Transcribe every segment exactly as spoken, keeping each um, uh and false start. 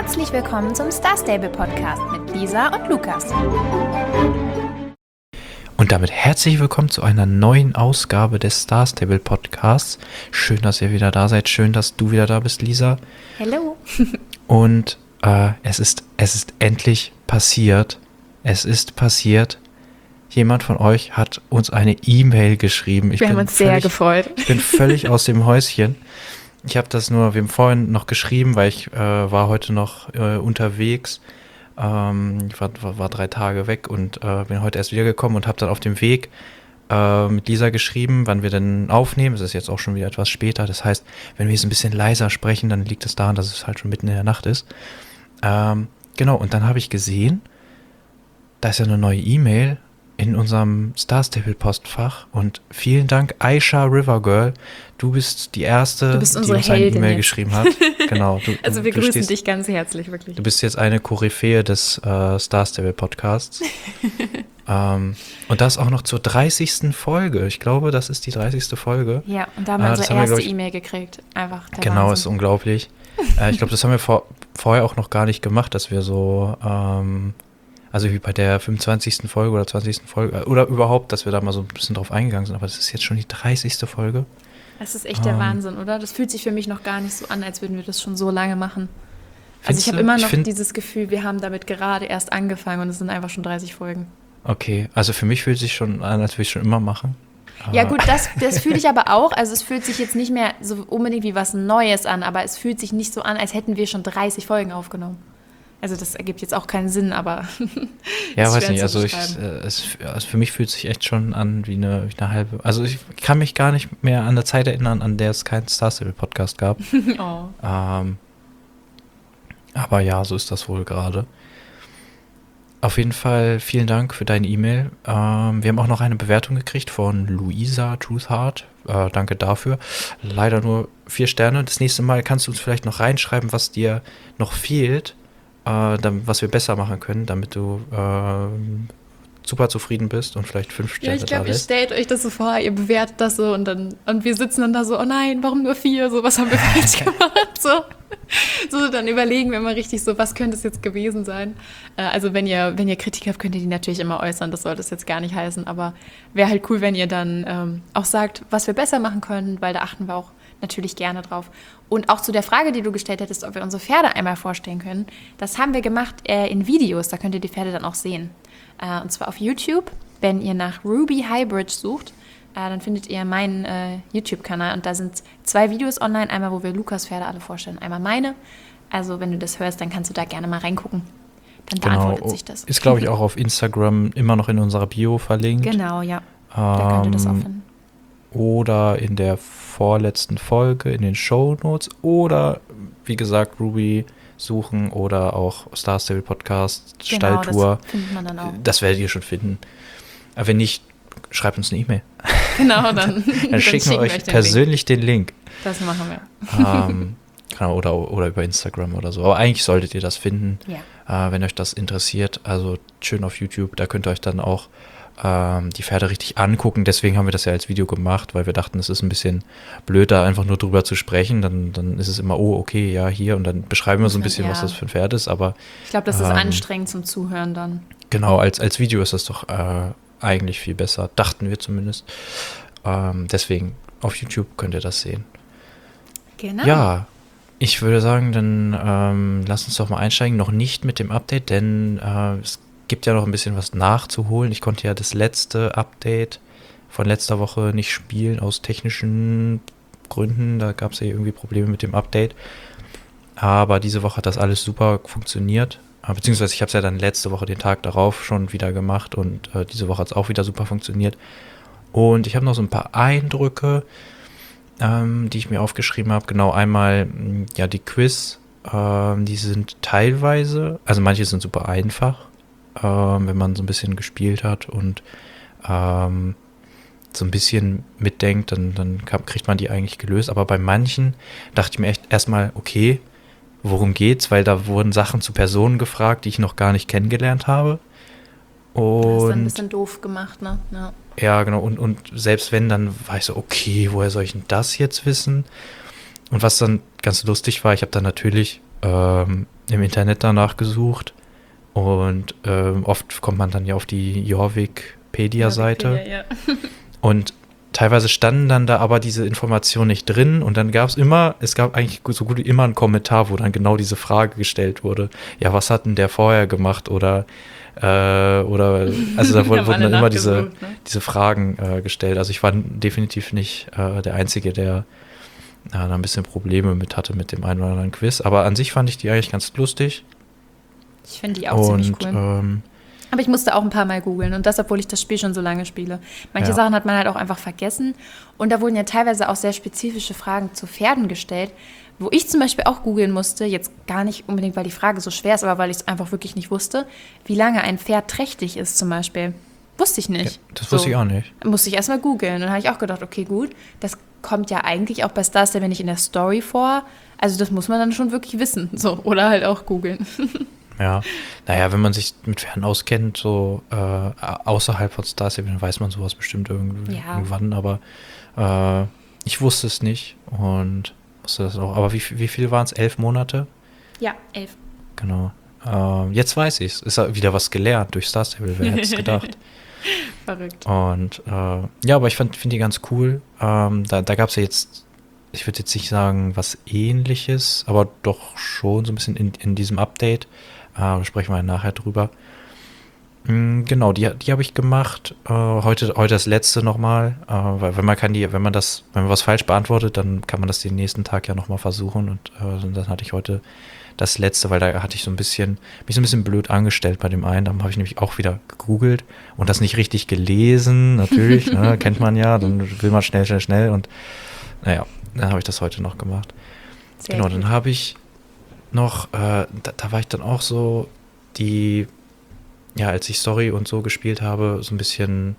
Herzlich willkommen zum Star Stable Podcast mit Lisa und Lukas. Und damit herzlich willkommen zu einer neuen Ausgabe des Star Stable Podcasts. Schön, dass ihr wieder da seid. Schön, dass du wieder da bist, Lisa. Hallo. Und äh, es ist, es ist endlich passiert. Es ist passiert. Jemand von euch hat uns eine E-Mail geschrieben. Ich Wir bin haben uns völlig, sehr gefreut. Ich bin völlig aus dem Häuschen. Ich habe das nur, wir haben vorhin noch geschrieben, weil ich äh, war heute noch äh, unterwegs. Ähm, ich war, war, war drei Tage weg und äh, bin heute erst wiedergekommen und habe dann auf dem Weg äh, mit Lisa geschrieben, wann wir denn aufnehmen. Es ist jetzt auch schon wieder etwas später. Das heißt, wenn wir jetzt ein bisschen leiser sprechen, dann liegt es daran, dass es halt schon mitten in der Nacht ist. Ähm, genau, und dann habe ich gesehen, da ist ja eine neue E-Mail in unserem Star Stable Postfach und vielen Dank, Aisha Rivergirl. Du bist die Erste, du bist die unsere uns eine Heldin E-Mail jetzt. geschrieben hat. Genau. Du, Also wir du grüßen stehst, dich ganz herzlich, wirklich. Du bist jetzt eine Koryphäe des äh, Star Stable Podcasts. ähm, und das auch noch zur dreißigsten Folge. Ich glaube, das ist die dreißigste Folge. Ja, und da haben wir äh, unsere haben wir, erste ich, E-Mail gekriegt. Einfach der Genau, Wahnsinn. ist unglaublich. äh, ich glaube, das haben wir vor, vorher auch noch gar nicht gemacht, dass wir so... Ähm, Also wie bei der fünfundzwanzigsten Folge oder zwanzigsten Folge oder überhaupt, dass wir da mal so ein bisschen drauf eingegangen sind. Aber das ist jetzt schon die dreißigste Folge. Das ist echt der ähm, Wahnsinn, oder? Das fühlt sich für mich noch gar nicht so an, als würden wir das schon so lange machen. Also ich habe du? immer Ich noch find, dieses Gefühl, wir haben damit gerade erst angefangen und es sind einfach schon dreißig Folgen. Okay, also für mich fühlt es sich schon an, als würde ich schon immer machen. Ja gut, das, das fühle ich aber auch. Also es fühlt sich jetzt nicht mehr so unbedingt wie was Neues an, aber es fühlt sich nicht so an, als hätten wir schon dreißig Folgen aufgenommen. Also das ergibt jetzt auch keinen Sinn, aber ja, ist weiß schwer nicht, zu also, ich, beschreiben. äh, es, also für mich fühlt es sich echt schon an wie eine, wie eine halbe, also ich kann mich gar nicht mehr an eine Zeit erinnern, an der es keinen Star Stable Podcast gab. Oh. Ähm, aber ja, so ist das wohl gerade. Auf jeden Fall vielen Dank für deine E-Mail. Ähm, wir haben auch noch eine Bewertung gekriegt von Luisa Truthheart. Äh, danke dafür. Leider nur vier Sterne. Das nächste Mal kannst du uns vielleicht noch reinschreiben, was dir noch fehlt. Äh, dann, was wir besser machen können, damit du äh, super zufrieden bist und vielleicht fünf Sterne Ja, ich glaube, da ihr lässt. stellt euch das so vor, ihr bewertet das so und dann und wir sitzen dann da so, oh nein, warum nur vier? So, was haben wir falsch gemacht? So, so, dann überlegen wir immer richtig so, was könnte es jetzt gewesen sein? Äh, also wenn ihr, wenn ihr Kritik habt, könnt ihr die natürlich immer äußern, das sollte es jetzt gar nicht heißen, aber wäre halt cool, wenn ihr dann ähm, auch sagt, was wir besser machen können, weil da achten wir auch natürlich gerne drauf. Und auch zu der Frage, die du gestellt hättest, ob wir unsere Pferde einmal vorstellen können, das haben wir gemacht äh, in Videos, da könnt ihr die Pferde dann auch sehen. Äh, und zwar auf YouTube, wenn ihr nach Ruby Highbridge sucht, äh, dann findet ihr meinen äh, YouTube-Kanal und da sind zwei Videos online, einmal wo wir Lukas Pferde alle vorstellen, einmal meine. Also wenn du das hörst, dann kannst du da gerne mal reingucken. Dann beantwortet Genau. sich das. Ist, glaube ich, auch auf Instagram immer noch in unserer Bio verlinkt. Genau, ja. Da könnt ihr das auch Ähm, finden. Oder in der vorletzten Folge in den Shownotes oder, wie gesagt, Ruby suchen oder auch Star Stable Podcast, Genau, Stalltour. das findet man dann auch. Das werdet ihr schon finden. Aber wenn nicht, schreibt uns eine E-Mail. Genau, dann, Dann schicken wir euch den persönlich Link. den Link. Das machen wir. ähm, genau, oder, oder über Instagram oder so. Aber eigentlich solltet ihr das finden, Ja. äh, wenn euch das interessiert. Also schön auf YouTube, da könnt ihr euch dann auch ähm, die Pferde richtig angucken. Deswegen haben wir das ja als Video gemacht, weil wir dachten, es ist ein bisschen blöd, da einfach nur drüber zu sprechen. Dann, dann ist es immer, oh, okay, ja, hier. Und dann beschreiben wir so ein bisschen, Ja. was das für ein Pferd ist. Aber Ich glaube, das ist ähm, anstrengend zum Zuhören dann. genau, als, als Video ist das doch äh, eigentlich viel besser. Dachten wir zumindest. Ähm, deswegen, auf YouTube könnt ihr das sehen. Genau. Ja, ich würde sagen, dann ähm, lass uns doch mal einsteigen. Noch nicht mit dem Update, denn äh, es gibt ja noch ein bisschen was nachzuholen. Ich konnte ja das letzte Update von letzter Woche nicht spielen aus technischen Gründen. Da gab es ja irgendwie Probleme mit dem Update. Aber diese Woche hat das alles super funktioniert. Äh, beziehungsweise ich habe es ja dann letzte Woche den Tag darauf schon wieder gemacht und äh, diese Woche hat es auch wieder super funktioniert. Und ich habe noch so ein paar Eindrücke, ähm, die ich mir aufgeschrieben habe. Genau, einmal mh, ja die Quiz, ähm, die sind teilweise, also manche sind super einfach, ähm, wenn man so ein bisschen gespielt hat und ähm, so ein bisschen mitdenkt, dann, dann kann, kriegt man die eigentlich gelöst. Aber bei manchen dachte ich mir echt erstmal, okay, worum geht's? Weil da wurden Sachen zu Personen gefragt, die ich noch gar nicht kennengelernt habe. Und Das ist dann ein bisschen doof gemacht, ne? Ja. Ja, genau. Und, und selbst wenn, dann war ich so, okay, woher soll ich denn das jetzt wissen? und was dann ganz lustig war, ich habe dann natürlich ähm, im Internet danach gesucht und ähm, oft kommt man dann ja auf die Jorvik-Pedia-Seite ja. und teilweise standen dann da aber diese Informationen nicht drin und dann gab es immer, es gab eigentlich so gut wie immer einen Kommentar, wo dann genau diese Frage gestellt wurde. Ja, was hat denn der vorher gemacht oder äh, oder also da wurden, wurden dann immer diese, ne? diese Fragen äh, gestellt. Also ich war definitiv nicht äh, der Einzige, der äh, da ein bisschen Probleme mit hatte mit dem einen oder anderen Quiz. Aber an sich fand ich die eigentlich ganz lustig. Ich finde die auch und, ziemlich cool. Ähm, Aber ich musste auch ein paar Mal googeln und das, obwohl ich das Spiel schon so lange spiele. Manche Ja. Sachen hat man halt auch einfach vergessen und da wurden ja teilweise auch sehr spezifische Fragen zu Pferden gestellt, wo ich zum Beispiel auch googeln musste, jetzt gar nicht unbedingt, weil die Frage so schwer ist, aber weil ich es einfach wirklich nicht wusste, wie lange ein Pferd trächtig ist zum Beispiel. Wusste ich nicht. ja, das wusste ich auch nicht. Musste ich erstmal googeln. Und dann habe ich auch gedacht, okay, gut, das kommt ja eigentlich auch bei Star Stable nicht in der Story vor. Also das muss man dann schon wirklich wissen. So, oder halt auch googeln. Ja, naja, wenn man sich mit Pferden auskennt, so äh, außerhalb von Star Stable, dann weiß man sowas bestimmt irgendwie, Ja. irgendwann, aber äh, ich wusste es nicht und wusste das auch. Aber wie, wie viel waren es? Elf Monate? Ja, elf. Genau. Äh, jetzt weiß ich es. Ist ja wieder was gelernt durch Star Stable, wer hätte es gedacht. Verrückt. Und äh, ja, aber ich finde die ganz cool. Ähm, da da gab es ja jetzt, ich würde jetzt nicht sagen, was Ähnliches, aber doch schon so ein bisschen in, in diesem Update. Äh, da sprechen wir nachher drüber. Mm, genau, die, die habe ich gemacht. Äh, heute, heute das letzte nochmal. Äh, weil wenn man kann die, wenn man das, wenn man was falsch beantwortet, dann kann man das den nächsten Tag ja nochmal versuchen. Und äh, dann hatte ich heute das letzte, weil da hatte ich so ein bisschen, mich so ein bisschen blöd angestellt bei dem einen. Da habe ich nämlich auch wieder gegoogelt und das nicht richtig gelesen, natürlich, ne, kennt man ja, dann will man schnell, schnell, schnell und naja, dann habe ich das heute noch gemacht. Sehr genau, gut. dann habe ich noch, äh, da, da war ich dann auch so, die, ja, als ich Story und so gespielt habe, so ein bisschen,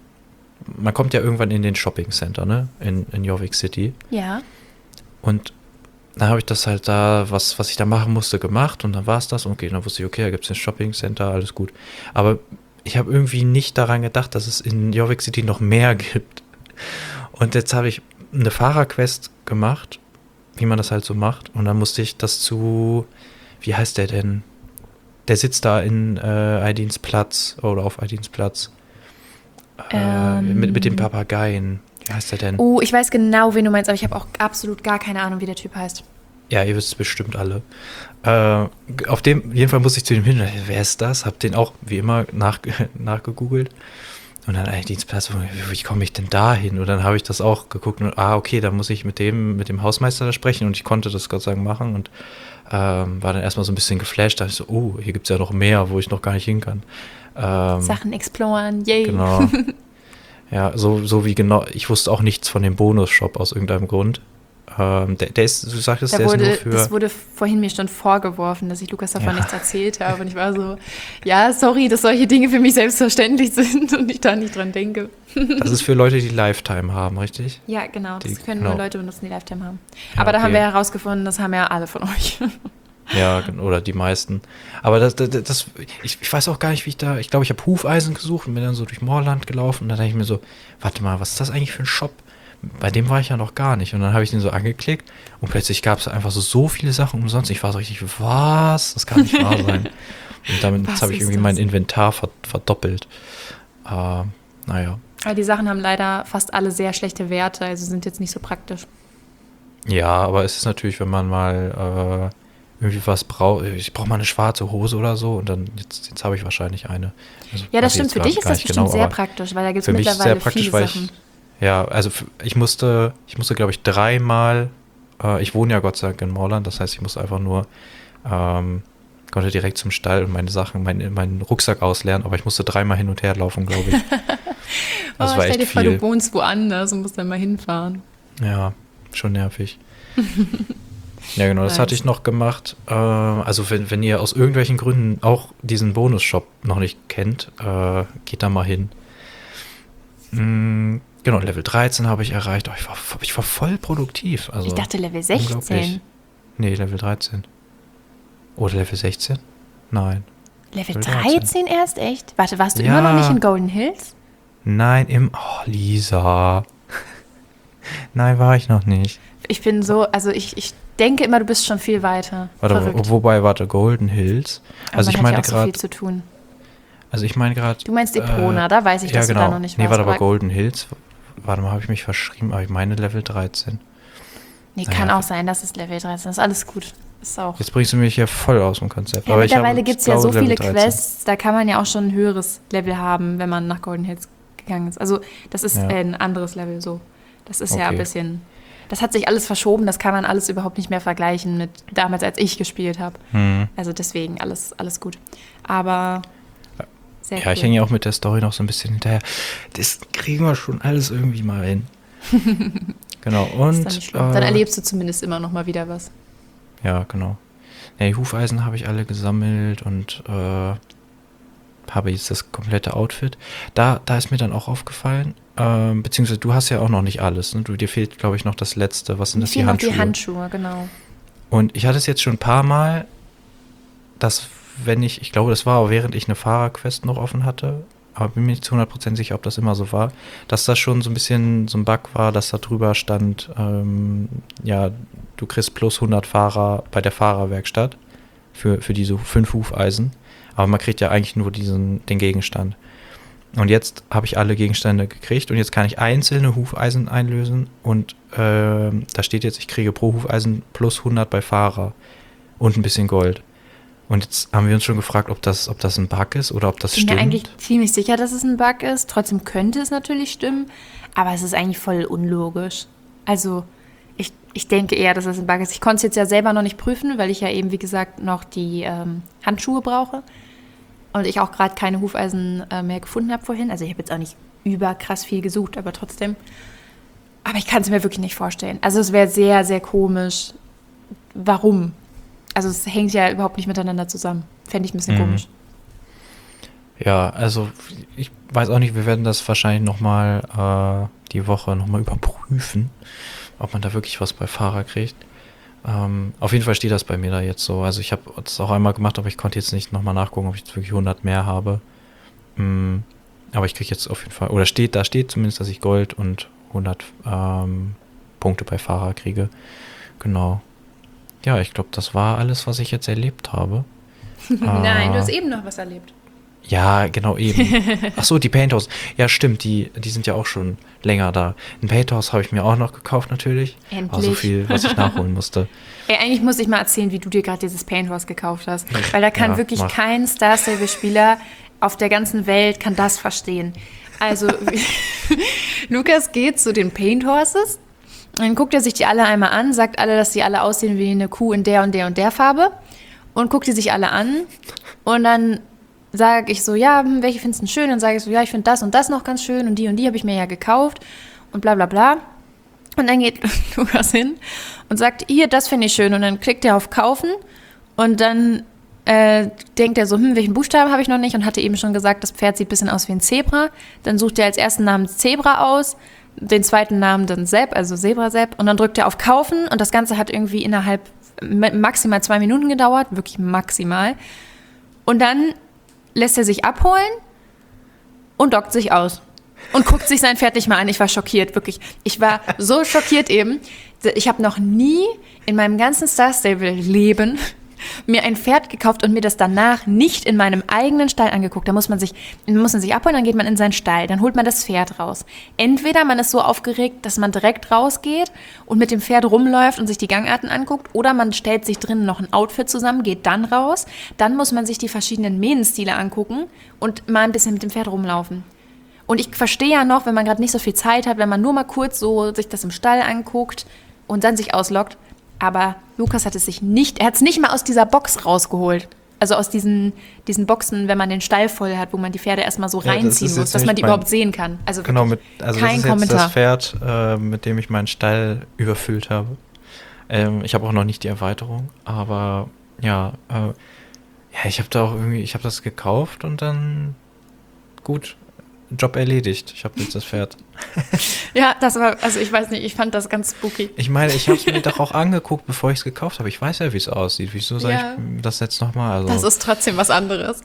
man kommt ja irgendwann in den Shopping Center, ne, in, in Jorvik City. Ja. Und dann habe ich das halt da, was, was ich da machen musste, gemacht und dann war es das. Okay, dann wusste ich, okay, da gibt es ein Shopping Center, alles gut. Aber ich habe irgendwie nicht daran gedacht, dass es in Jorvik City noch mehr gibt. Und jetzt habe ich eine Fahrerquest gemacht, wie man das halt so macht. Und dann musste ich das zu, wie heißt der denn? Der sitzt da in äh, Aidins Platz oder auf Aidins Platz. Äh, Ähm. mit, mit dem Papageien. Wie heißt der denn? Oh, ich weiß genau, wen du meinst, aber ich habe auch absolut gar keine Ahnung, wie der Typ heißt. Ja, ihr wisst es bestimmt alle. Äh, auf dem, jeden Fall muss ich zu dem hin. Wer ist das? Hab den auch, wie immer, nach, nachgegoogelt. Und dann eigentlich Dienstplatz, wie komme ich denn da hin? Und dann habe ich das auch geguckt und, ah, okay, da muss ich mit dem, mit dem Hausmeister da sprechen. Und ich konnte das Gott sei Dank machen und ähm, war dann erstmal so ein bisschen geflasht. Da dachte ich so, oh, hier gibt es ja noch mehr, wo ich noch gar nicht hin kann. Ähm, Sachen exploren, yay. Genau. Ja, so, so wie genau, ich wusste auch nichts von dem Bonus-Shop aus irgendeinem Grund. Ähm, der, der ist, du sagtest, Da der wurde, ist nur für... das wurde vorhin mir schon vorgeworfen, dass ich Lukas davon Ja. nichts erzählt habe. Und ich war so, ja, sorry, dass solche Dinge für mich selbstverständlich sind und ich da nicht dran denke. Das ist für Leute, die Lifetime haben, richtig? Ja, genau, das Die- können genau. nur Leute benutzen, die Lifetime haben. Ja, Aber da haben okay. wir herausgefunden, das haben ja alle von euch. Ja, gen- oder die meisten. Aber das, das, das ich, ich weiß auch gar nicht, wie ich da, ich glaube, ich habe Hufeisen gesucht und bin dann so durch Moorland gelaufen und dann dachte ich mir so, warte mal, was ist das eigentlich für ein Shop? Bei dem war ich ja noch gar nicht. Und dann habe ich den so angeklickt und plötzlich gab es einfach so, so viele Sachen umsonst. Ich war so richtig, was? Das kann nicht wahr sein. Und damit Was habe ich ist irgendwie das? mein Inventar ver, verdoppelt. Äh, naja. Aber die Sachen haben leider fast alle sehr schlechte Werte, also sind jetzt nicht so praktisch. Ja, aber es ist natürlich, wenn man mal äh, irgendwie was braucht, ich brauche mal eine schwarze Hose oder so und dann, jetzt, jetzt habe ich wahrscheinlich eine. Also, Ja, das weiß ich stimmt. Für jetzt dich gar ist das nicht bestimmt genau, sehr aber praktisch, weil da gibt es für mich ist mittlerweile sehr praktisch, viele weil Sachen. ich, ja, also f- ich musste, ich musste, glaube ich, dreimal, äh, ich wohne ja Gott sei Dank in Moorland, das heißt, ich musste einfach nur, ähm, konnte direkt zum Stall und meine Sachen, meinen meinen Rucksack ausleeren, aber ich musste dreimal hin und her laufen, glaube ich. Das Oh, war stell echt dir vor, viel. du wohnst woanders und musst dann mal hinfahren. Ja, schon nervig. Ja, genau, das Nice. hatte ich noch gemacht. Äh, also wenn, wenn ihr aus irgendwelchen Gründen auch diesen Bonus-Shop noch nicht kennt, äh, geht da mal hin. Mm, genau, Level dreizehn habe ich erreicht. Oh, ich, war, ich war voll produktiv. Also, Ich dachte Level unglaublich. sechzehn. Nee, Level dreizehn. Oder Level sechzehn? Nein. Level Level dreizehn. dreizehn erst, echt? Warte, warst du Ja. immer noch nicht in Golden Hills? Nein, im... Oh, Lisa. Nein, war ich noch nicht. ich bin so, also ich, ich denke immer, du bist schon viel weiter. Warte, Verrückt. wobei, warte, Golden Hills. Aber Also man ich hat meine ja auch so gerade, viel zu tun. also ich meine gerade. Du meinst Epona, da weiß ich, ja, dass genau. du da noch nicht Nee, warst. warte, aber aber- Golden Hills, warte mal, habe ich mich verschrieben, aber ich meine Level dreizehn. Nee, Naja, kann auch für- sein, das ist Level dreizehn. Ist alles gut. Ist auch. Jetzt bringst du mich hier voll aus dem Konzept. Ja, aber ich mittlerweile habe, gibt es ich ja so glaube, viele Level dreizehn. Quests, da kann man ja auch schon ein höheres Level haben, wenn man nach Golden Hills gegangen ist. Also das ist Ja. äh, ein anderes Level so. Das ist ja ein Okay. bisschen. Das hat sich alles verschoben, das kann man alles überhaupt nicht mehr vergleichen mit damals, als ich gespielt habe. Hm. Also deswegen alles, alles gut. Aber sehr Ja, cool. ich hänge ja auch mit der Story noch so ein bisschen hinterher. Das kriegen wir schon alles irgendwie mal hin. Genau, Ist und. dann, nicht schlimm. Dann äh, erlebst du zumindest immer noch mal wieder was. Ja, genau. Ja, die Hufeisen habe ich alle gesammelt und äh, habe jetzt das komplette Outfit. Da, da ist mir dann auch aufgefallen, ähm, beziehungsweise du hast ja auch noch nicht alles. Ne? Du, dir fehlt, glaube ich, noch das Letzte. Was sind Mir das, die fehlen noch Handschuhe? die Handschuhe, genau. Und ich hatte es jetzt schon ein paar Mal, dass wenn ich, ich glaube, das war auch während ich eine Fahrerquest noch offen hatte, aber bin mir nicht zu hundert Prozent sicher, ob das immer so war, dass das schon so ein bisschen so ein Bug war, dass da drüber stand, ähm, ja, du kriegst plus hundert Fahrer bei der Fahrerwerkstatt für, für diese fünf Hufeisen, aber man kriegt ja eigentlich nur diesen, den Gegenstand. Und jetzt habe ich alle Gegenstände gekriegt und jetzt kann ich einzelne Hufeisen einlösen und ähm, da steht jetzt, ich kriege pro Hufeisen plus hundert bei Fahrer und ein bisschen Gold. Und jetzt haben wir uns schon gefragt, ob das, ob das ein Bug ist oder ob das Ich bin stimmt. mir eigentlich ziemlich sicher, dass es ein Bug ist. Trotzdem könnte es natürlich stimmen, aber es ist eigentlich voll unlogisch. Also ich, ich denke eher, dass es ein Bug ist. Ich konnte es jetzt ja selber noch nicht prüfen, weil ich ja eben, wie gesagt, noch die ähm, Handschuhe brauche und ich auch gerade keine Hufeisen äh, mehr gefunden habe vorhin. Also ich habe jetzt auch nicht überkrass viel gesucht, aber trotzdem. Aber ich kann es mir wirklich nicht vorstellen. Also es wäre sehr, sehr komisch. Warum? Also es hängt ja überhaupt nicht miteinander zusammen. Fände ich ein bisschen Mhm. komisch. Ja, also ich weiß auch nicht, wir werden das wahrscheinlich nochmal äh, die Woche nochmal überprüfen, ob man da wirklich was bei Fahrer kriegt. Ähm, auf jeden Fall steht das bei mir da jetzt so. Also ich habe es auch einmal gemacht, aber ich konnte jetzt nicht nochmal nachgucken, ob ich jetzt wirklich hundert mehr habe. Mm, aber ich kriege jetzt auf jeden Fall, oder steht, da steht zumindest, dass ich Gold und hundert ähm, Punkte bei Fahrer kriege. Genau. Ja, ich glaube, das war alles, was ich jetzt erlebt habe. Nein, du Ah. hast eben noch was erlebt. Ja, genau, eben. Ach so, die Painthouse. Ja, stimmt, die, die sind ja auch schon länger da. Ein Painthouse habe ich mir auch noch gekauft, natürlich. Endlich. Aber so viel, was ich nachholen musste. Ey, eigentlich muss ich mal erzählen, wie du dir gerade dieses Painthouse gekauft hast. Weil da kann Ja, wirklich mach. kein Star Stable-Spieler auf der ganzen Welt kann das verstehen. Also, Lukas geht zu den Painthorses, dann guckt er sich die alle einmal an, sagt alle, dass sie alle aussehen wie eine Kuh in der und der und der Farbe und guckt die sich alle an und dann sage ich so, ja, hm, welche findest du denn schön? Dann sage ich so, ja, ich finde das und das noch ganz schön und die und die habe ich mir ja gekauft und bla bla bla. Und dann geht Lukas hin und sagt, hier, das finde ich schön. Und dann klickt er auf Kaufen und dann äh, denkt er so, hm, welchen Buchstaben habe ich noch nicht? Und hatte eben schon gesagt, das Pferd sieht ein bisschen aus wie ein Zebra. Dann sucht er als ersten Namen Zebra aus, den zweiten Namen dann Sepp, also Zebra Sepp. Und dann drückt er auf Kaufen und das Ganze hat irgendwie innerhalb maximal zwei Minuten gedauert, wirklich maximal. Und dann lässt er sich abholen und dockt sich aus. Und guckt sich sein Pferd nicht mal an. Ich war schockiert, wirklich. Ich war so schockiert eben. Ich habe noch nie in meinem ganzen Star Stable-Leben mir ein Pferd gekauft und mir das danach nicht in meinem eigenen Stall angeguckt. Da muss man sich, muss man sich abholen, dann geht man in seinen Stall, dann holt man das Pferd raus. Entweder man ist so aufgeregt, dass man direkt rausgeht und mit dem Pferd rumläuft und sich die Gangarten anguckt, oder man stellt sich drinnen noch ein Outfit zusammen, geht dann raus. Dann muss man sich die verschiedenen Mähnenstile angucken und mal ein bisschen mit dem Pferd rumlaufen. Und ich verstehe ja noch, wenn man gerade nicht so viel Zeit hat, wenn man nur mal kurz so sich das im Stall anguckt und dann sich ausloggt. Aber Lukas hat es sich nicht, er hat es nicht mal aus dieser Box rausgeholt. Also aus diesen, diesen Boxen, wenn man den Stall voll hat, wo man die Pferde erstmal so Ja, das reinziehen ist muss, jetzt dass man nämlich die mein- überhaupt sehen kann. Also Genau, mit, wirklich also kein das ist jetzt Kommentar. das Pferd, äh, mit dem ich meinen Stall überfüllt habe. Ähm, ich habe auch noch nicht die Erweiterung, aber ja, äh, ja, ich habe da auch irgendwie, ich habe das gekauft und dann gut, Job erledigt. Ich habe jetzt das Pferd. Ja, das war, also ich weiß nicht, ich fand das ganz spooky. Ich meine, ich habe es mir doch auch angeguckt, bevor ich es gekauft habe. Ich weiß ja, wie es aussieht. Wieso soll Ja. ich das jetzt nochmal? Also, Das ist trotzdem was anderes.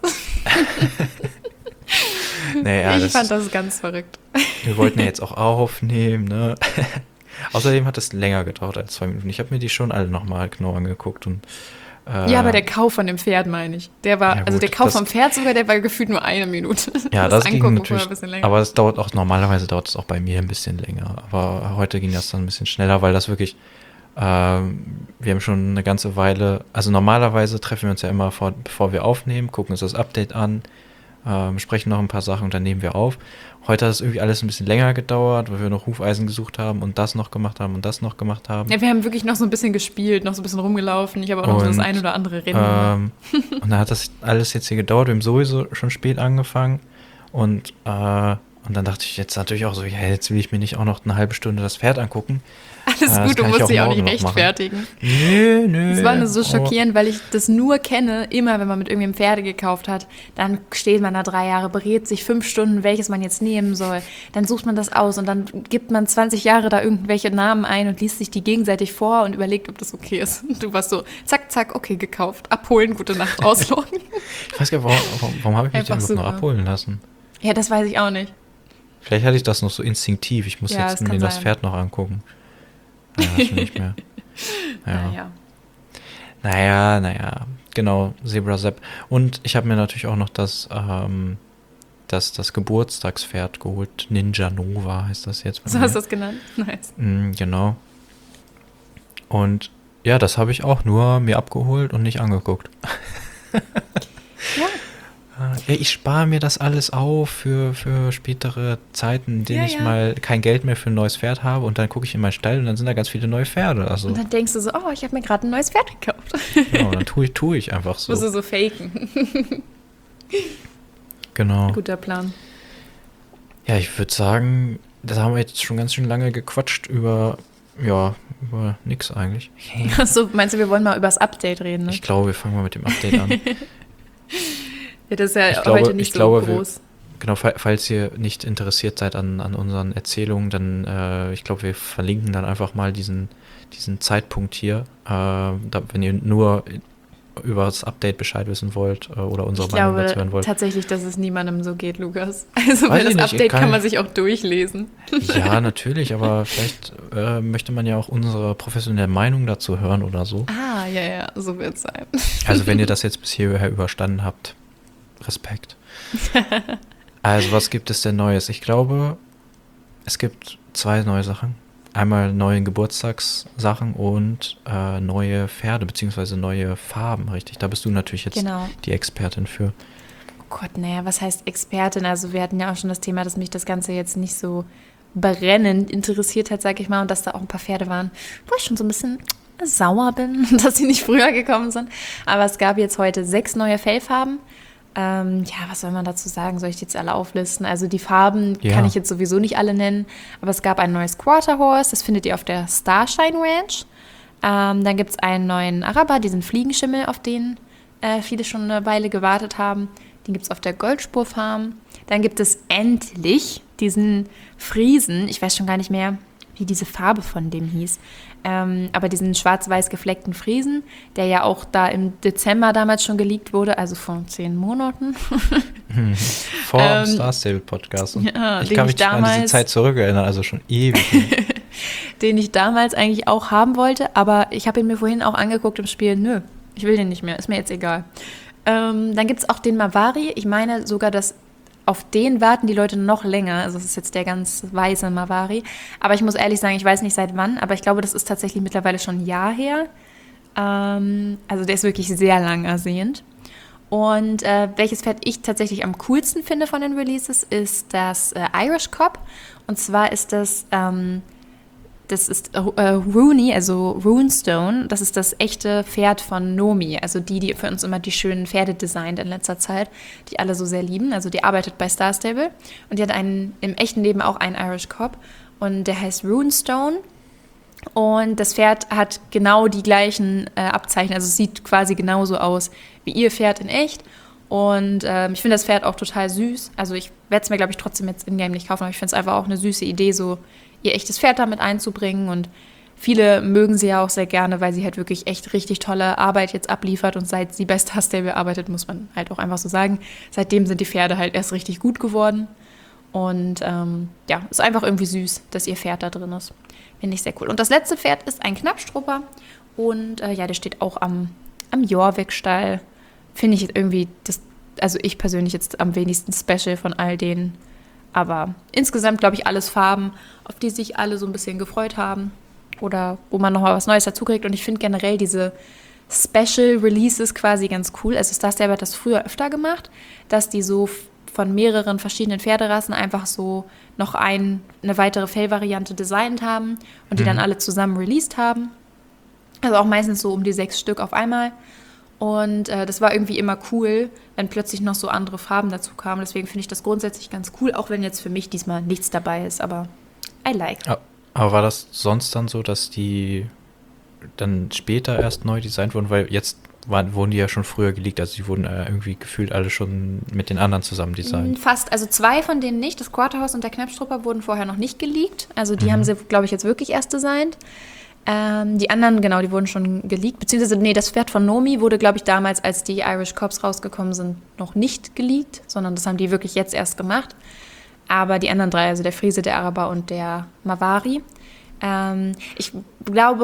naja, ich das, fand das ganz verrückt. wir wollten ja jetzt auch aufnehmen, ne? Außerdem hat es länger gedauert als zwei Minuten. Ich habe mir die schon alle nochmal genau angeguckt. Und, äh, ja, aber der Kauf von dem Pferd, meine ich. Der war, ja gut, also der Kauf das, vom Pferd sogar, der war gefühlt nur eine Minute. Ja, das, das ging Angucken natürlich, ein bisschen länger. aber es dauert auch, normalerweise dauert es auch bei mir ein bisschen länger. Aber heute ging das dann ein bisschen schneller, weil das wirklich, äh, wir haben schon eine ganze Weile, also normalerweise treffen wir uns ja immer, vor, bevor wir aufnehmen, gucken uns das Update an, äh, besprechen noch ein paar Sachen und dann nehmen wir auf. Heute hat es irgendwie alles ein bisschen länger gedauert, weil wir noch Hufeisen gesucht haben und das noch gemacht haben und das noch gemacht haben. Ja, wir haben wirklich noch so ein bisschen gespielt, noch so ein bisschen rumgelaufen. Ich habe auch noch und, so das ein oder andere Rennen gemacht. Ähm, und dann hat das alles jetzt hier gedauert. Wir haben sowieso schon spät angefangen. Und, äh, und dann dachte ich jetzt natürlich auch so, ja, jetzt will ich mir nicht auch noch eine halbe Stunde das Pferd angucken. Alles äh, gut, du musst dich auch nicht morgen noch rechtfertigen. Nö, nö. Das war nur so oh. schockierend, weil ich das nur kenne, immer wenn man mit irgendwem Pferde gekauft hat, dann steht man da drei Jahre, berät sich fünf Stunden, welches man jetzt nehmen soll. Dann sucht man das aus und dann gibt man zwanzig Jahre da irgendwelche Namen ein und liest sich die gegenseitig vor und überlegt, ob das okay ist. Und du warst so, zack, zack, okay, gekauft, abholen, gute Nacht, ausloggen. Ich weiß gar nicht, warum, warum, warum habe ich mich Einfach denn noch super. abholen lassen? Ja, das weiß ich auch nicht. Vielleicht hatte ich das noch so instinktiv. Ich muss Ja, jetzt das mir kann das sein. Pferd noch angucken. Ja, schon nicht mehr. Ja. Naja. Naja, naja, genau, Zebra Sepp. Und ich habe mir natürlich auch noch das, ähm, das, das Geburtstagspferd geholt. Ninja Nova heißt das jetzt. bei So mir. hast du das genannt? Nice. Mm, genau. Und ja, das habe ich auch nur mir abgeholt und nicht angeguckt. Ja. Ja, ich spare mir das alles auf für, für spätere Zeiten, in denen Ja, ich ja. mal kein Geld mehr für ein neues Pferd habe und dann gucke ich in meinen Stall und dann sind da ganz viele neue Pferde. Also Und dann denkst du so, oh, ich habe mir gerade ein neues Pferd gekauft. genau, dann tue ich, tue ich einfach so. Musst du so faken. Genau. Guter Plan. Ja, ich würde sagen, das haben wir jetzt schon ganz schön lange gequatscht über, ja, über nix eigentlich. Achso, meinst du, wir wollen mal über das Update reden, ne? Ich glaube, wir fangen mal mit dem Update an. Ja, das ist ja Ich heute glaube, nicht ich so glaube, wir- groß. Genau, fa- falls ihr nicht interessiert seid an, an unseren Erzählungen, dann, äh, ich glaube, wir verlinken dann einfach mal diesen, diesen Zeitpunkt hier, äh, da, wenn ihr nur über das Update Bescheid wissen wollt äh, oder unsere Ich Meinung dazu hören glaube wollt. tatsächlich, dass es niemandem so geht, Lukas. Also Weiß weil ich das nicht, Update kann- kann man sich auch durchlesen. Ja, natürlich, aber vielleicht äh, möchte man ja auch unsere professionelle Meinung dazu hören oder so. Ah, ja, ja, so wird es sein. Also wenn ihr das jetzt bis hierher überstanden habt, Respekt. Also was gibt es denn Neues? Ich glaube, es gibt zwei neue Sachen. Einmal neue Geburtstagssachen und äh, neue Pferde, beziehungsweise neue Farben, richtig. Da bist du natürlich jetzt Genau. die Expertin für. Oh Gott, naja, was heißt Expertin? Also wir hatten ja auch schon das Thema, dass mich das Ganze jetzt nicht so brennend interessiert hat, sag ich mal, und dass da auch ein paar Pferde waren, wo ich schon so ein bisschen sauer bin, dass sie nicht früher gekommen sind. Aber es gab jetzt heute sechs neue Fellfarben. Ähm, ja, was soll man dazu sagen? Soll ich die jetzt alle auflisten? Also die Farben Ja. kann ich jetzt sowieso nicht alle nennen, aber es gab ein neues Quarter Horse, das findet ihr auf der Starshine Ranch. Ähm, dann gibt es einen neuen Araber, diesen Fliegenschimmel, auf den äh, viele schon eine Weile gewartet haben. Den gibt es auf der Goldspur Farm. Dann gibt es endlich diesen Friesen, ich weiß schon gar nicht mehr, wie diese Farbe von dem hieß, ähm, aber diesen schwarz-weiß gefleckten Friesen, der ja auch da im Dezember damals schon geleakt wurde, also vor zehn Monaten. Vor Ähm, dem Star Stable Podcast. Und ja, ich den kann ich mich an diese damals- Zeit zurückerinnern, also schon ewig. Den ich damals eigentlich auch haben wollte, aber ich habe ihn mir vorhin auch angeguckt im Spiel. Nö, ich will den nicht mehr, ist mir jetzt egal. Ähm, dann gibt es auch den Mavari. Ich meine sogar, dass auf den warten die Leute noch länger. Also das ist jetzt der ganz weiße Mavari. Aber ich muss ehrlich sagen, ich weiß nicht seit wann, aber ich glaube, das ist tatsächlich mittlerweile schon ein Jahr her. Ähm, also der ist wirklich sehr lang ersehnt. Und äh, welches Pferd ich tatsächlich am coolsten finde von den Releases, ist das äh, Irish Cob. Und zwar ist das, ähm, das ist äh, Rooney, also Runestone. Das ist das echte Pferd von Nomi. Also die, die für uns immer die schönen Pferde designt in letzter Zeit, die alle so sehr lieben. Also die arbeitet bei Star Stable. Und die hat einen, im echten Leben auch einen Irish Cob. Und der heißt Runestone. Und das Pferd hat genau die gleichen äh, Abzeichen, also es sieht quasi genauso aus wie ihr Pferd in echt. Und ähm, ich finde das Pferd auch total süß. Also ich werde es mir, glaube ich, trotzdem jetzt in-game nicht kaufen, aber ich finde es einfach auch eine süße Idee, so ihr echtes Pferd damit einzubringen. Und viele mögen sie ja auch sehr gerne, weil sie halt wirklich echt richtig tolle Arbeit jetzt abliefert. Und seit sie bei Star Stable arbeitet, muss man halt auch einfach so sagen, seitdem sind die Pferde halt erst richtig gut geworden. Und ähm, ja, ist einfach irgendwie süß, dass ihr Pferd da drin ist. Finde ich sehr cool. Und das letzte Pferd ist ein Knappstrupper. Und äh, ja, der steht auch am, am Jorvik-Stall. Finde ich irgendwie, das, also ich persönlich jetzt am wenigsten special von all denen. Aber insgesamt, glaube ich, alles Farben, auf die sich alle so ein bisschen gefreut haben. Oder wo man nochmal was Neues dazukriegt. Und ich finde generell diese Special Releases quasi ganz cool. Also Star Stable hat das früher öfter gemacht, dass die so von mehreren verschiedenen Pferderassen einfach so noch ein, eine weitere Fellvariante designt haben und die mhm. dann alle zusammen released haben. Also auch meistens so um die sechs Stück auf einmal. Und äh, das war irgendwie immer cool, wenn plötzlich noch so andere Farben dazu kamen. Deswegen finde ich das grundsätzlich ganz cool, auch wenn jetzt für mich diesmal nichts dabei ist. Aber I like. Aber war das sonst dann so, dass die dann später erst neu designt wurden? Weil jetzt waren, wurden die ja schon früher geleakt. Also die wurden äh, irgendwie gefühlt alle schon mit den anderen zusammen designt. Fast. Also zwei von denen nicht. Das Quarterhouse und der Knappstrupper wurden vorher noch nicht geleakt. Also die mhm. haben sie, glaube ich, jetzt wirklich erst designt. Ähm, die anderen, genau, die wurden schon geleakt, beziehungsweise, nee, das Pferd von Nomi wurde, glaube ich, damals, als die Irish Cops rausgekommen sind, noch nicht geleakt, sondern das haben die wirklich jetzt erst gemacht. Aber die anderen drei, also der Friese, der Araber und der Mavari, ähm, ich glaube,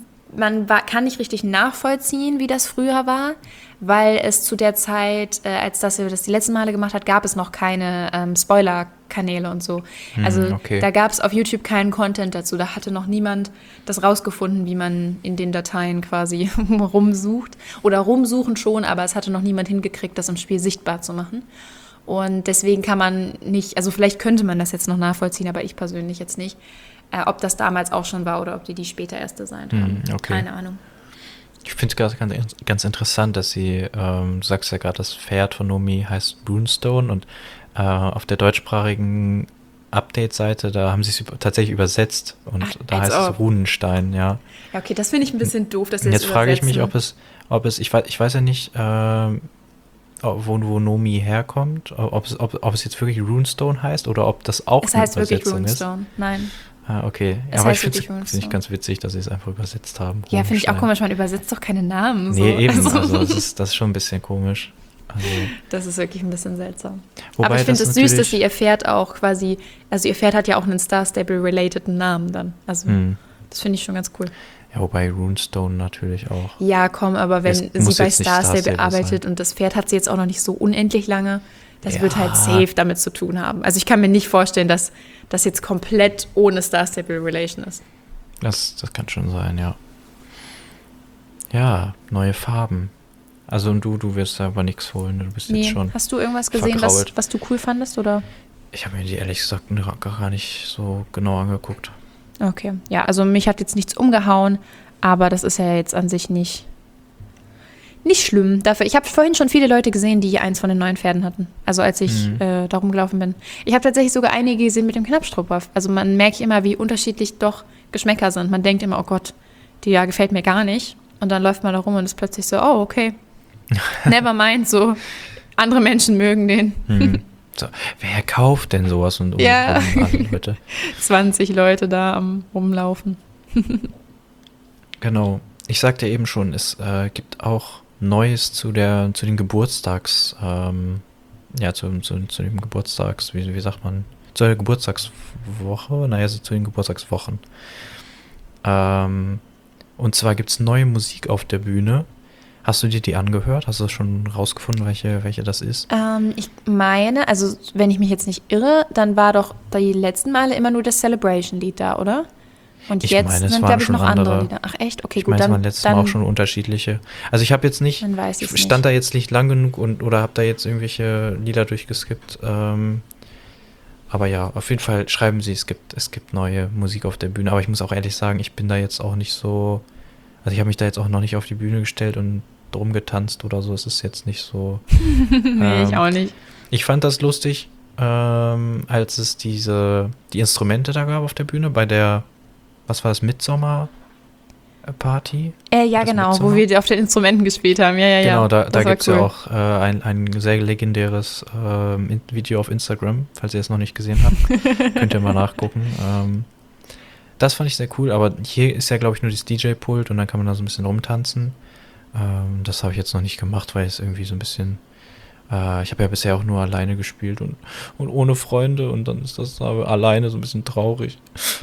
man war, kann nicht richtig nachvollziehen, wie das früher war, weil es zu der Zeit, äh, als das wir das die letzten Male gemacht hat, gab es noch keine ähm, Spoiler-Kanäle und so. Hm, also okay. Da gab es auf YouTube keinen Content dazu. Da hatte noch niemand das rausgefunden, wie man in den Dateien quasi rumsucht. Oder rumsuchen schon, aber es hatte noch niemand hingekriegt, das im Spiel sichtbar zu machen. Und deswegen kann man nicht, also vielleicht könnte man das jetzt noch nachvollziehen, aber ich persönlich jetzt nicht, äh, ob das damals auch schon war oder ob die die später erst designt haben. Hm, okay. Keine Ahnung. Ich finde es ganz, ganz interessant, dass sie, ähm, du sagst ja gerade, das Pferd von Nomi heißt Runestone und äh, auf der deutschsprachigen Update-Seite, da haben sie es über, tatsächlich übersetzt und Ach, da heißt es Runenstein, ja. Ja, okay, das finde ich ein bisschen doof, dass sie es übersetzen. Jetzt frage ich mich, ob es, ob es, ich weiß, ich weiß ja nicht, äh, wo, wo Nomi herkommt, ob es, ob, ob es jetzt wirklich Runestone heißt oder ob das auch es eine heißt wirklich Übersetzung Runestone, ist. Nein. Ah, okay. Ja, aber ich finde es find ganz witzig, dass sie es einfach übersetzt haben. Ja, finde ich auch komisch, man übersetzt doch keine Namen. Nee, so. eben, also, also das, ist, das ist schon ein bisschen komisch. Also, das ist wirklich ein bisschen seltsam. Wobei aber ich finde es süß, dass sie ihr Pferd auch quasi, also ihr Pferd hat ja auch einen Star Stable-relateden Namen dann. Also hm. das finde ich schon ganz cool. Ja, wobei Runestone natürlich auch. Ja, komm, aber wenn sie bei Star Stable arbeitet sein. Und das Pferd hat sie jetzt auch noch nicht so unendlich lange, das ja. wird halt safe damit zu tun haben. Also ich kann mir nicht vorstellen, dass das jetzt komplett ohne Star Stable Relation ist. Das, das kann schon sein, ja. Ja, neue Farben. Also und du, du wirst aber nichts holen, du bist nee. jetzt schon Hast du irgendwas gesehen, was, was du cool fandest, oder? Ich habe mir die ehrlich gesagt gar nicht so genau angeguckt. Okay, ja, also mich hat jetzt nichts umgehauen, aber das ist ja jetzt an sich nicht, nicht schlimm. Dafür, ich habe vorhin schon viele Leute gesehen, die eins von den neuen Pferden hatten, also als ich mhm. äh, da rumgelaufen bin. Ich habe tatsächlich sogar einige gesehen mit dem Knappstrupper. Also man merkt immer, wie unterschiedlich doch Geschmäcker sind. Man denkt immer, oh Gott, die ja gefällt mir gar nicht. Und dann läuft man da rum und ist plötzlich so, oh, okay, never mind, so andere Menschen mögen den. Mhm. So, wer kauft denn sowas und um ja. um, an, Leute? zwanzig Leute da am Rumlaufen. Genau. Ich sagte eben schon, es äh, gibt auch Neues zu der zu den Geburtstags, ähm, ja, zu, zu, zu dem Geburtstags, wie, wie sagt man, zu der Geburtstagswoche, naja, also zu den Geburtstagswochen. Ähm, und zwar gibt es neue Musik auf der Bühne. Hast du dir die angehört? Hast du schon rausgefunden, welche, welche das ist? Ähm, ich meine, also wenn ich mich jetzt nicht irre, dann war doch die letzten Male immer nur das Celebration-Lied da, oder? Und ich jetzt meine, es sind, waren glaube ich, schon noch andere. andere Lieder. Ach echt? Okay, ich gut. Meine, dann, es waren letztes dann, Mal auch schon unterschiedliche. Also ich habe jetzt nicht, dann weiß ich nicht. stand da jetzt nicht lang genug und oder habe da jetzt irgendwelche Lieder durchgeskippt. Ähm, aber ja, auf jeden Fall schreiben sie, es gibt, es gibt neue Musik auf der Bühne. Aber ich muss auch ehrlich sagen, ich bin da jetzt auch nicht so, also ich habe mich da jetzt auch noch nicht auf die Bühne gestellt und drum getanzt oder so. Es ist jetzt nicht so. nee, ähm, ich auch nicht. Ich fand das lustig, ähm, als es diese, die Instrumente da gab auf der Bühne bei der, was war das, Midsommar-Party? Äh, ja, genau, Midsommar? Wo wir auf den Instrumenten gespielt haben. Ja, ja, ja. Genau, da, da gibt es cool. ja auch äh, ein, ein sehr legendäres ähm, Video auf Instagram, falls ihr es noch nicht gesehen habt. Könnt ihr mal nachgucken. Ähm, das fand ich sehr cool, aber hier ist ja, glaube ich, nur das D J-Pult und dann kann man da so ein bisschen rumtanzen. Ähm, das habe ich jetzt noch nicht gemacht, weil es irgendwie so ein bisschen Äh, ich habe ja bisher auch nur alleine gespielt und, und ohne Freunde und dann ist das aber alleine so ein bisschen traurig.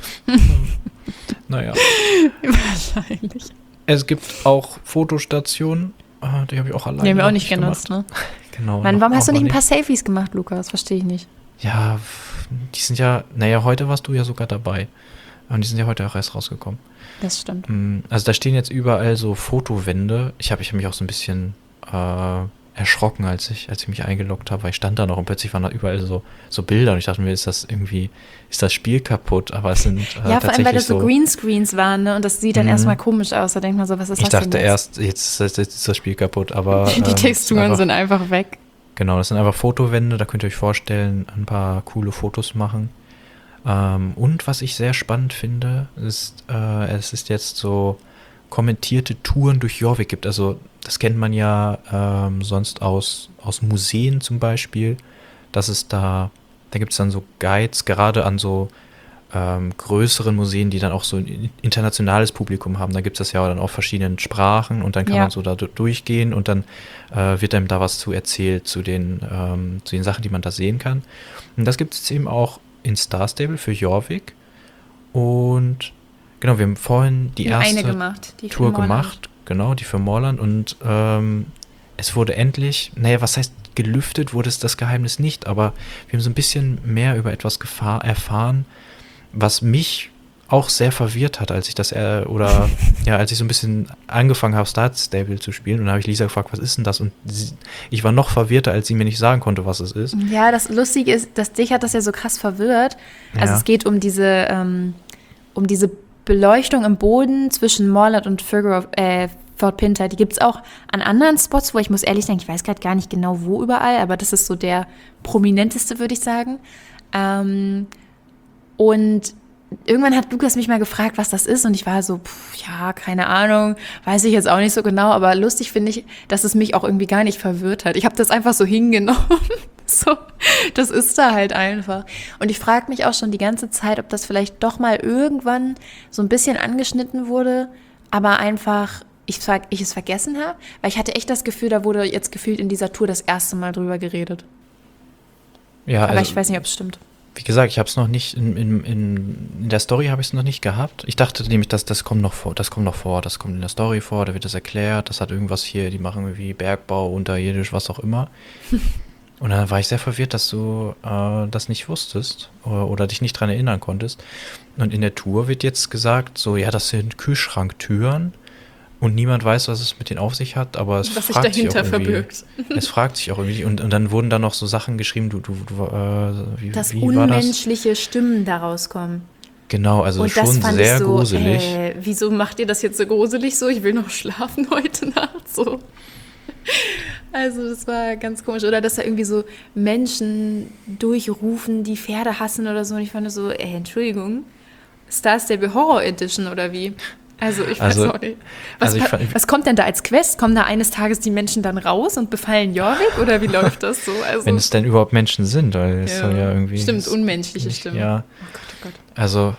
Naja. Wahrscheinlich. Es gibt auch Fotostationen, äh, die habe ich auch alleine Die haben wir auch noch nicht genutzt, gemacht. ne? Genau. Mann, noch- warum auch hast du noch nicht ein paar Selfies gemacht, Lukas? Verstehe ich nicht. Ja, f- die sind ja, naja, heute warst du ja sogar dabei. Und die sind ja heute auch erst rausgekommen. Das stimmt. Mm, Also da stehen jetzt überall so Fotowände. Ich habe ich hab mich auch so ein bisschen äh, erschrocken, als ich, als ich mich eingeloggt habe, weil ich stand da noch und plötzlich waren da überall so, so Bilder und ich dachte mir, ist das irgendwie, ist das Spiel kaputt? Aber es sind äh, Ja, vor allem, weil tatsächlich das so so. Greenscreens waren, ne? Und das sieht dann Mhm. erstmal komisch aus. Da denkt man so, was ist Ich das denn dachte jetzt? erst, jetzt, jetzt ist das Spiel kaputt, aber Die ähm, es ist Texturen einfach, sind einfach weg. genau, das sind einfach Fotowände, da könnt ihr euch vorstellen, ein paar coole Fotos machen. Ähm, und was ich sehr spannend finde, ist, äh, es ist jetzt so kommentierte Touren durch Jorvik gibt. Also das kennt man ja ähm, sonst aus, aus Museen zum Beispiel, dass es da, da gibt es dann so Guides, gerade an so ähm, größeren Museen, die dann auch so ein internationales Publikum haben. Da gibt es das ja dann auf verschiedenen Sprachen und dann kann Ja. man so da du- durchgehen und dann äh, wird einem da was zu erzählt zu den, ähm, zu den Sachen, die man da sehen kann. Und das gibt es eben auch in Star Stable für Jorvik. Und genau, wir haben vorhin die Wir haben erste eine gemacht. Die Tour für Morland. gemacht, genau, die für Moorland. Und ähm, es wurde endlich, naja, was heißt gelüftet, wurde es das Geheimnis nicht, aber wir haben so ein bisschen mehr über etwas gefahr, erfahren, was mich auch sehr verwirrt hat, als ich das, äh, oder ja, als ich so ein bisschen angefangen habe, Star Stable zu spielen. Und dann habe ich Lisa gefragt, was ist denn das? Und sie, ich war noch verwirrter, als sie mir nicht sagen konnte, was es ist. Ja, das Lustige ist, dass dich hat das ja so krass verwirrt. Also Ja. es geht um diese, ähm, um diese Beleuchtung im Boden zwischen Morland und Figure, äh, Fort Pinter. Die gibt es auch an anderen Spots, wo ich muss ehrlich sagen, ich weiß gerade gar nicht genau wo überall, aber das ist so der prominenteste, würde ich sagen. Ähm, und irgendwann hat Lukas mich mal gefragt, was das ist und ich war so, pff, ja, keine Ahnung, weiß ich jetzt auch nicht so genau, aber lustig finde ich, dass es mich auch irgendwie gar nicht verwirrt hat. Ich habe das einfach so hingenommen. So, das ist da halt einfach. Und ich frage mich auch schon die ganze Zeit, ob das vielleicht doch mal irgendwann so ein bisschen angeschnitten wurde, aber einfach ich, ver- ich es vergessen habe, weil ich hatte echt das Gefühl, da wurde jetzt gefühlt in dieser Tour das erste Mal drüber geredet. Ja, Aber also, ich weiß nicht, ob es stimmt. wie gesagt, ich habe es noch nicht, in, in, in, in der Story habe ich es noch nicht gehabt. Ich dachte nämlich, dass das kommt noch vor, das kommt noch vor, das kommt in der Story vor, da wird das erklärt, das hat irgendwas hier, die machen irgendwie Bergbau, unterirdisch, was auch immer. Und dann war ich sehr verwirrt, dass du äh, das nicht wusstest oder, oder dich nicht dran erinnern konntest. Und in der Tour wird jetzt gesagt, so, ja, das sind Kühlschranktüren und niemand weiß, was es mit denen auf sich hat, aber es Was sich fragt sich auch dahinter irgendwie. verbirgt. Es fragt sich auch irgendwie. Und, und dann wurden da noch so Sachen geschrieben, du, du, du äh, wie, Dass wie war das? unmenschliche Stimmen daraus kommen. Genau, also Und das schon fand sehr ich so, gruselig. Äh, wieso macht ihr das jetzt so gruselig so? Ich will noch schlafen heute Nacht so. Also das war ganz komisch. Oder dass da irgendwie so Menschen durchrufen, die Pferde hassen oder so. Und ich fand so, ey, Entschuldigung, Star Stable Horror Edition oder wie? Also ich weiß Also- auch nicht. Was, also ich pa- fand- was kommt denn da als Quest? Kommen da eines Tages die Menschen dann raus und befallen Jorvik? Oder wie läuft das so? Also, Wenn es denn überhaupt Menschen sind, weil es ja, soll ja irgendwie. stimmt, es- unmenschliche nicht- Stimmen. Ja, Oh Gott, oh Gott. also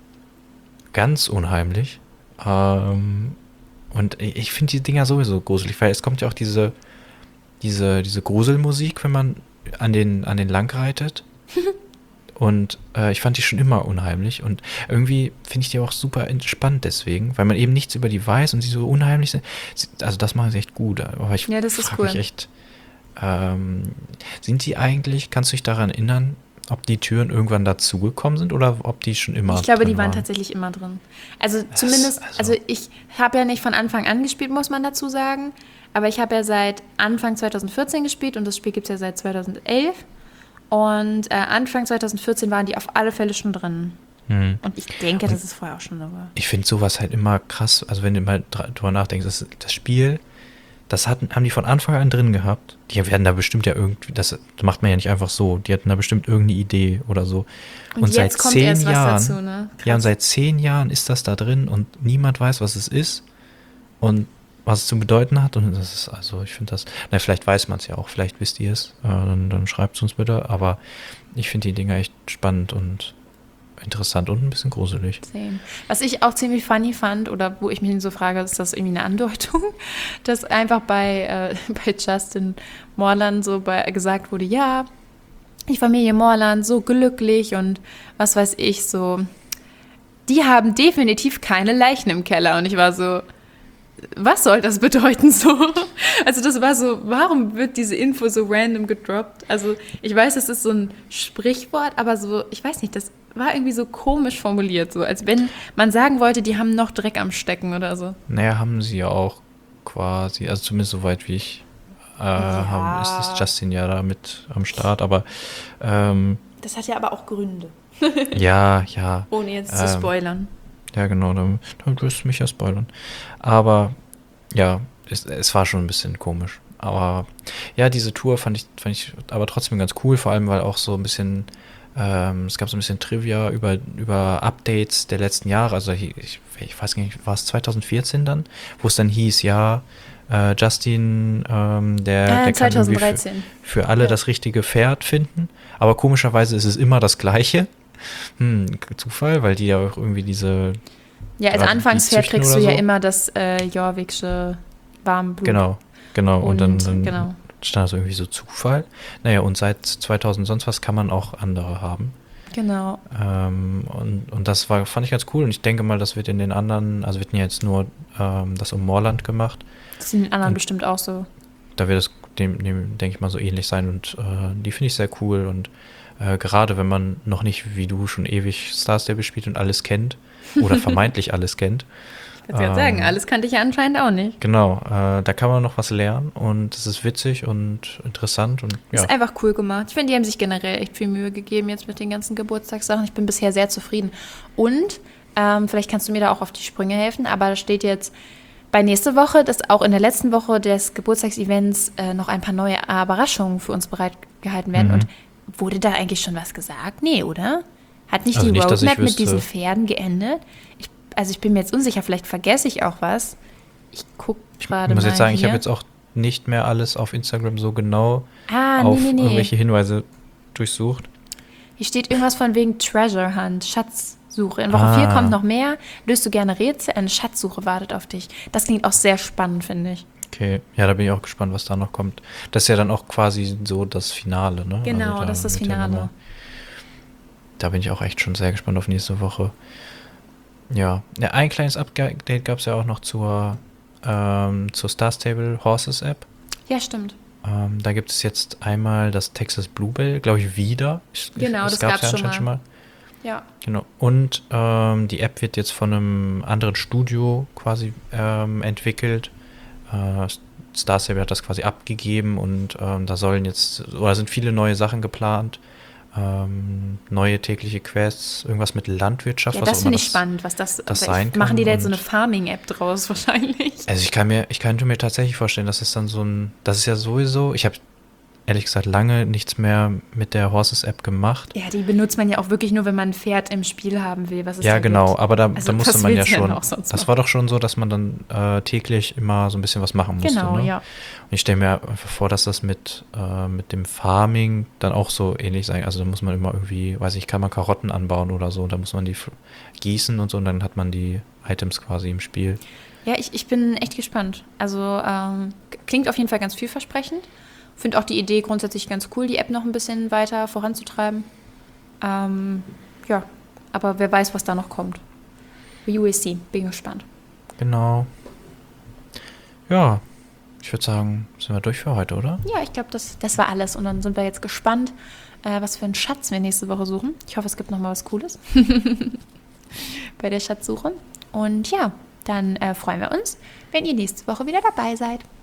ganz unheimlich. Ähm, und ich ich finde die Dinger sowieso gruselig, weil es kommt ja auch diese, diese, diese Gruselmusik, wenn man an den, an den lang reitet. Und äh, ich fand die schon immer unheimlich. Und irgendwie finde ich die auch super entspannt deswegen, weil man eben nichts über die weiß und sie so unheimlich sind. Sie- Also das machen sie echt gut. Aber ich Ja, das ist frage cool. mich echt, ähm, sind die eigentlich, kannst du dich daran erinnern, ob die Türen irgendwann dazugekommen sind oder ob die schon immer Ich glaube, drin die waren waren? tatsächlich immer drin. Also Das- zumindest, also- also, ich habe ja nicht von Anfang an gespielt, muss man dazu sagen. Aber ich habe ja seit Anfang zwanzig vierzehn gespielt und das Spiel gibt es ja seit zwanzig elf. Und äh, Anfang zwanzig vierzehn waren die auf alle Fälle schon drin. Hm. Und ich denke, das ist vorher auch schon da war. Ich finde sowas halt immer krass, also wenn du mal dra- drüber nachdenkst, das, das Spiel, das hatten, haben die von Anfang an drin gehabt. Die werden da bestimmt ja irgendwie, das macht man ja nicht einfach so, die hatten da bestimmt irgendeine Idee oder so. Und, Und, jetzt seit kommt zehn erst Jahren, was dazu, ne? ja, und Krass. seit zehn Jahren ist das da drin und niemand weiß, was es ist und was es zu bedeuten hat. Und das ist, also ich finde das, na, vielleicht weiß man es ja auch, vielleicht wisst ihr es, äh, dann, dann schreibt es uns bitte, aber ich finde die Dinger echt spannend und interessant und ein bisschen gruselig. Same. Was ich auch ziemlich funny fand, oder wo ich mich so frage, ist das irgendwie eine Andeutung, dass einfach bei, äh, bei Justin Moreland so bei, gesagt wurde, ja, die Familie Moreland so glücklich und was weiß ich, so, die haben definitiv keine Leichen im Keller. Und ich war so, was soll das bedeuten so? Also das war so, warum wird diese Info so random gedroppt? Also ich weiß, es ist so ein Sprichwort, aber so, ich weiß nicht, das war irgendwie so komisch formuliert, so als wenn man sagen wollte, die haben noch Dreck am Stecken oder so. Naja, haben sie ja auch quasi, also zumindest soweit wie ich, äh, Ja. haben, ist das Justin ja da mit am Start, aber ähm, Das hat ja aber auch Gründe. ja, ja. Ohne jetzt zu Ähm, spoilern. Ja, genau, dann, dann wirst du mich ja spoilern. Aber ja, es, es war schon ein bisschen komisch. Aber ja, diese Tour fand ich, fand ich aber trotzdem ganz cool, vor allem weil auch so ein bisschen, ähm, es gab so ein bisschen Trivia über, über Updates der letzten Jahre. Also ich, ich weiß gar nicht, war es zwanzig vierzehn dann, wo es dann hieß, ja, äh, Justin, ähm, der, Äh, der kann irgendwie zweitausenddreizehn. für, für alle Ja. das richtige Pferd finden. Aber komischerweise ist es immer das Gleiche. Hm, Zufall, weil die ja auch irgendwie diese, Ja, als gerade Anfangspferd die züchten kriegst du oder ja so. immer das äh, Jorviksche Warmblut. genau, genau. Und, dann, Und, dann genau. stand das irgendwie so Zufall. Naja, und seit zweitausend sonst was kann man auch andere haben. Genau. Ähm, und, und das war, fand ich ganz cool. Und ich denke mal, das wird in den anderen, also wird ja jetzt nur ähm, das um Moorland gemacht. Das sind den anderen Und- bestimmt auch so. Da wird es dem, dem denke ich mal, so ähnlich sein. Und äh, die finde ich sehr cool. Und äh, gerade wenn man noch nicht, wie du, schon ewig Star Stable spielt und alles kennt oder vermeintlich alles kennt. Ich würde sagen, ähm, alles kannte ich ja anscheinend auch nicht. Genau, äh, da kann man noch was lernen und es ist witzig und interessant und ja. Ist einfach cool gemacht. Ich finde, die haben sich generell echt viel Mühe gegeben jetzt mit den ganzen Geburtstagssachen. Ich bin bisher sehr zufrieden. Und ähm, vielleicht kannst du mir da auch auf die Sprünge helfen, aber da steht jetzt bei nächste Woche, dass auch in der letzten Woche des Geburtstagsevents äh, noch ein paar neue Überraschungen für uns bereitgehalten werden. Mhm. Und wurde da eigentlich schon was gesagt? Nee, oder? Hat nicht Also die nicht, dass ich Roadmap mit wüsste. diesen Pferden geendet? Ich, also ich bin mir jetzt unsicher, vielleicht vergesse ich auch was. Ich gucke gerade Ich muss mal jetzt sagen, ich hier. habe jetzt auch nicht mehr alles auf Instagram so genau ah, auf nee, nee, nee. irgendwelche Hinweise durchsucht. Hier steht irgendwas von wegen Treasure Hunt, Schatzsuche. In Woche Ah. vier kommt noch mehr. Löst du gerne Rätsel? Eine Schatzsuche wartet auf dich. Das klingt auch sehr spannend, finde ich. Okay, ja, da bin ich auch gespannt, was da noch kommt. Das ist ja dann auch quasi so das Finale, ne? Genau, Also da das ist das wird ja Finale. nochmal- Da bin ich auch echt schon sehr gespannt auf nächste Woche. Ja, ja, ein kleines Update gab es ja auch noch zur, ähm, zur Star Stable Horses App. Ja, stimmt. Ähm, da gibt es jetzt einmal das Texas Bluebell, glaube ich, wieder. Ich, Genau, ich, das gab's gab's schon anscheinend mal. Ja. Genau. Und ähm, die App wird jetzt von einem anderen Studio quasi ähm, entwickelt. Äh, Star Stable hat das quasi abgegeben und ähm, da sollen jetzt, oder sind viele neue Sachen geplant. Ähm, neue tägliche Quests, irgendwas mit Landwirtschaft. Ja, was das auch finde immer ich spannend, was das, das aber sein ich, machen die da kann jetzt so eine und- Farming-App draus wahrscheinlich. Also ich kann mir, ich könnte mir tatsächlich vorstellen, dass es dann so ein, das ist ja sowieso, ich habe ehrlich gesagt lange nichts mehr mit der Horses-App gemacht. Ja, die benutzt man ja auch wirklich nur, wenn man ein Pferd im Spiel haben will, was es Ja, da genau, gibt. aber da, Also da musste was man ja willst du denn schon, auch sonst das machen? war doch schon so, dass man dann äh, täglich immer so ein bisschen was machen musste. Genau, ne? ja. Und ich stelle mir einfach vor, dass das mit, äh, mit dem Farming dann auch so ähnlich sein. Also da muss man immer irgendwie, weiß ich, kann man Karotten anbauen oder so, und da muss man die f- gießen und so, und dann hat man die Items quasi im Spiel. Ja, ich, ich bin echt gespannt. Also ähm, k- klingt auf jeden Fall ganz vielversprechend. Finde auch die Idee grundsätzlich ganz cool, die App noch ein bisschen weiter voranzutreiben. Ähm, ja, aber wer weiß, was da noch kommt. We will see. Bin gespannt. Genau. Ja, ich würde sagen, sind wir durch für heute, oder? Ja, ich glaube, das, das war alles. Und dann sind wir jetzt gespannt, äh, was für einen Schatz wir nächste Woche suchen. Ich hoffe, es gibt noch mal was Cooles bei der Schatzsuche. Und ja, dann äh, freuen wir uns, wenn ihr nächste Woche wieder dabei seid.